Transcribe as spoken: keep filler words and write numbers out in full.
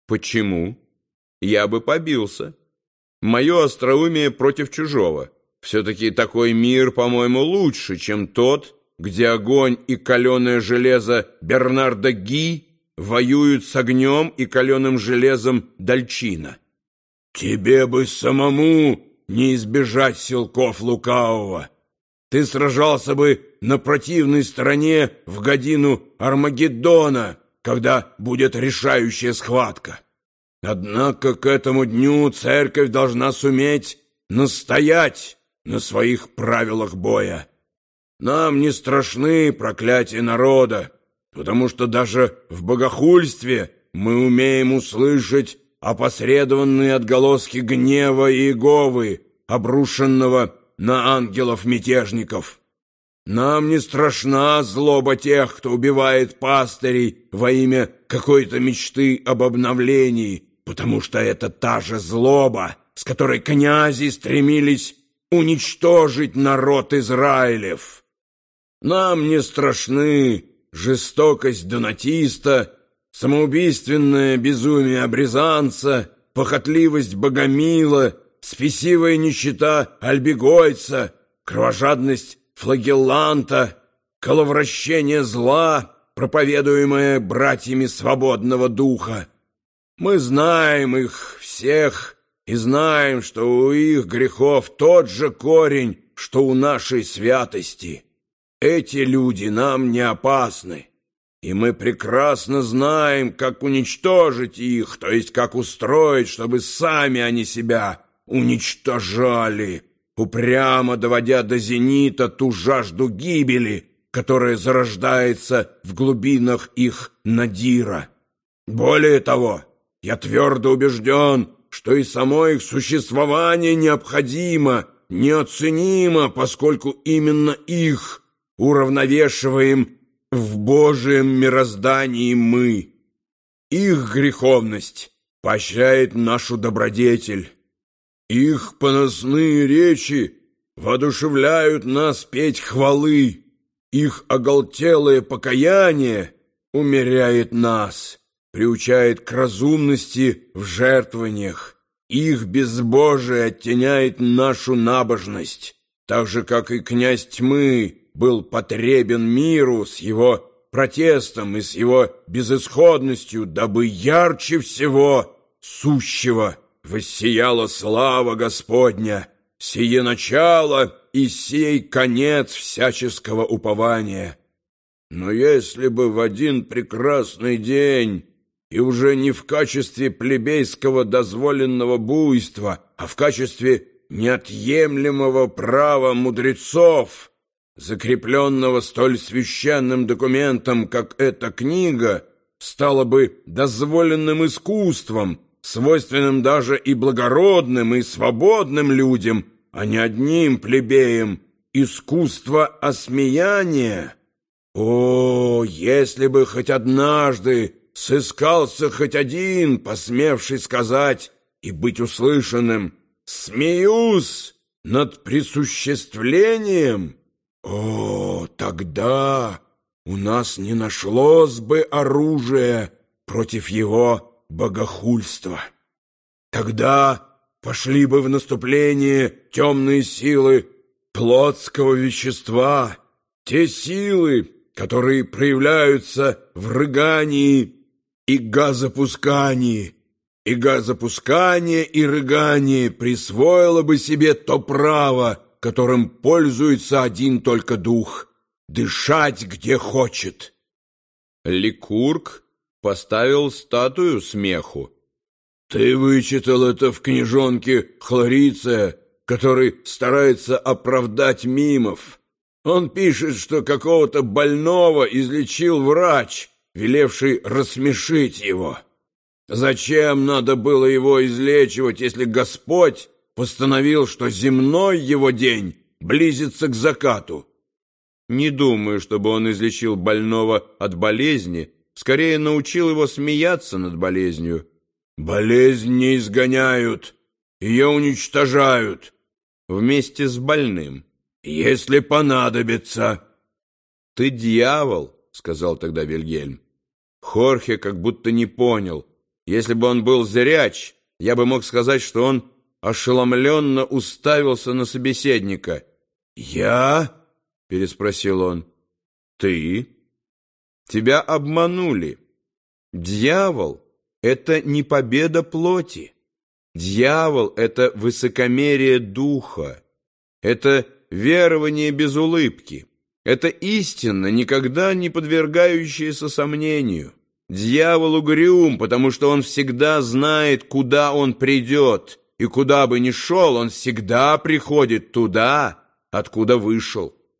Почему? Я бы побился. Мое остроумие против чужого. Все-таки такой мир, по-моему, лучше, чем тот, где огонь и каленое железо Бернарда Ги воюют с огнем и каленым железом Дальчина. Тебе бы самому не избежать силков лукавого. Ты сражался бы на противной стороне в годину Армагеддона, когда будет решающая схватка. Однако к этому дню церковь должна суметь настоять на своих правилах боя. Нам не страшны проклятия народа, потому что даже в богохульстве мы умеем услышать опосредованные отголоски гнева Иеговы, обрушенного на ангелов-мятежников. Нам не страшна злоба тех, кто убивает пастырей во имя какой-то мечты об обновлении, потому что это та же злоба, с которой князи стремились уничтожить народ Израилев. Нам не страшны жестокость донатиста, самоубийственное безумие обрезанца, похотливость богомила, спесивая нищета альбегойца, кровожадность флагелланта, коловращение зла, проповедуемое братьями свободного духа. Мы знаем их всех и знаем, что у их грехов тот же корень, что у нашей святости. Эти люди нам не опасны, и мы прекрасно знаем, как уничтожить их, то есть как устроить, чтобы сами они себя уничтожали, упрямо доводя до зенита ту жажду гибели, которая зарождается в глубинах их надира. Более того, я твердо убежден, что и само их существование необходимо, неоценимо, поскольку именно их уравновешиваем в Божьем мироздании мы. Их греховность поощряет нашу добродетель. Их поносные речи воодушевляют нас петь хвалы. Их оголтелое покаяние умеряет нас, приучает к разумности в жертвованиях. Их безбожие оттеняет нашу набожность, так же, как и князь тьмы был потребен миру с его протестом и с его безысходностью, дабы ярче всего сущего воссияла слава Господня, сие начало и сей конец всяческого упования. Но если бы в один прекрасный день, и уже не в качестве плебейского дозволенного буйства, а в качестве неотъемлемого права мудрецов, закрепленного столь священным документом, как эта книга, стало бы дозволенным искусством, свойственным даже и благородным, и свободным людям, а не одним плебеям, искусство осмеяния. О, если бы хоть однажды сыскался хоть один, посмевший сказать и быть услышанным: «Смеюсь над присуществлением», о, тогда у нас не нашлось бы оружия против его богохульства. Тогда пошли бы в наступление темные силы плотского вещества, те силы, которые проявляются в рыгании и газопускании, и газопускание и рыгание присвоило бы себе то право, которым пользуется один только дух — дышать где хочет. Ликург поставил статую смеху. Ты вычитал это в книжонке Хлориция, который старается оправдать мимов. Он пишет, что какого-то больного излечил врач, велевший рассмешить его. Зачем надо было его излечивать, если Господь постановил, что земной его день близится к закату? Не думаю, чтобы он излечил больного от болезни, скорее научил его смеяться над болезнью. Болезнь не изгоняют, ее уничтожают. Вместе с больным, если понадобится. Ты дьявол, сказал тогда Вильгельм. Хорхе как будто не понял. Если бы он был зряч, я бы мог сказать, что он ошеломленно уставился на собеседника. «Я?» — переспросил он. «Ты? Тебя обманули. Дьявол — это не победа плоти. Дьявол — это высокомерие духа. Это верование без улыбки. Это истина, никогда не подвергающаяся сомнению. Дьявол угрюм, потому что он всегда знает, куда он придет, и куда бы ни шел, он всегда приходит туда, откуда вышел.